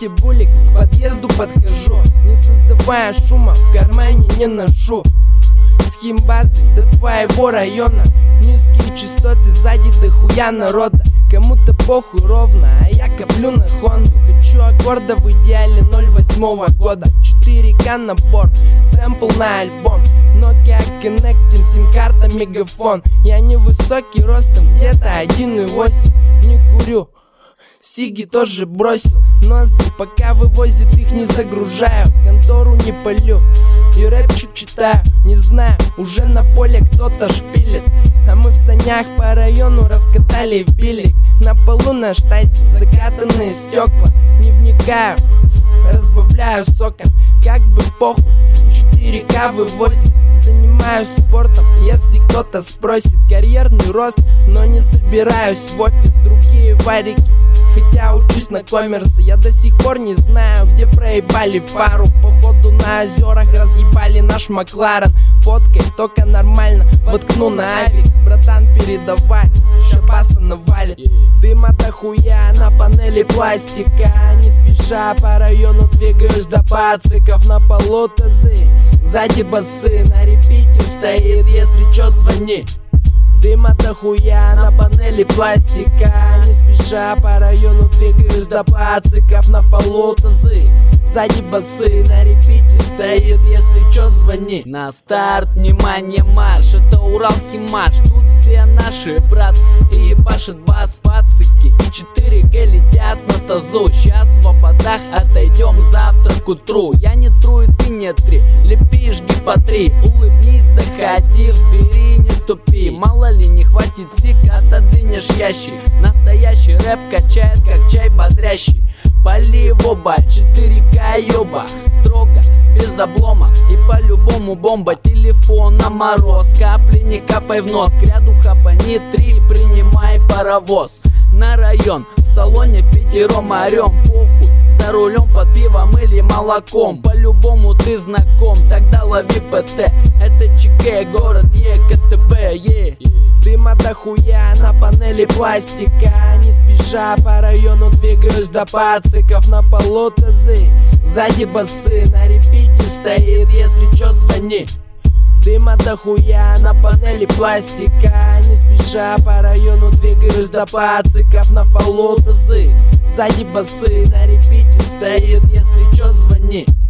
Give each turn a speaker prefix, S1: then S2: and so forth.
S1: свете булик, к подъезду подхожу, не создавая шума, в кармане не ношу. С химбазы до твоего района, низкие частоты, сзади дохуя народа. Кому-то похуй ровно, а я коплю на Хонду. Хочу аккорда в идеале 08-го года. 4К набор, сэмпл на альбом, Nokia Connecting, сим-карта, мегафон. Я невысокий ростом, где-то 1,8. Не курю, сиги тоже бросил, ноздри пока вывозит, их не загружаю. Контору не палю и рэпчик читаю. Не знаю, уже на поле кто-то шпилит, а мы в санях по району раскатали в билик. На полу на штайсе закатанные стекла. Не вникаю, разбавляю соком, как бы похуй, 4К вывозит. Занимаюсь спортом, если кто-то спросит. Карьерный рост, но не собираюсь в офис. Другие варики, хотя учусь на коммерсе. Я до сих пор не знаю, где проебали фару. Походу на озерах разъебали наш Макларен. Фоткой только нормально, воткну на авик. Братан, передавай, шабаса навалит. Дыма дохуя на панели пластика. Не спеша по району двигаюсь до пациков. На полу тазы, сзади басы, на репите стоит, если чё звони. Дыма дохуя на панели пластика. Не спеша по району двигаюсь до пациков. На полу тазы, сзади басы, на репите стоит, если чё звони. На старт, внимание, марш, это Урал Химаш. Тут все наши, брат, и ебашит бас пацики. И 4Г летят на тазу. Сейчас в ободах отойдем завтра к утру. Я не тру и ты не три, лепи, жги по 3. Улыбнись, заходи, в двери не тупи. Мало ли не хватит сик, отодвинешь ящик. Настоящий рэп качает, как чай бодрящий. Пали в оба, 4К ёба, строго, без облома. И по-любому бомба, телефон на мороз. Капли не капай в нос, к ряду хапани 3, принимай паровоз. На район, в салоне впятером орем, похуй. За рулем под пивом или молоком. По-любому ты знаком, тогда лови ПТ. Это ЧК, город ЕКТБ, Дыма дохуя на панели пластика. Не спеша по району двигаюсь до пациков. На полу тазы, сзади басы, на репите стоит, если чё звони. Дыма дохуя на панели пластика. Не спеша по району двигаюсь до пациков. На полу тазы, сзади басы, на репите стоит, если чё звони.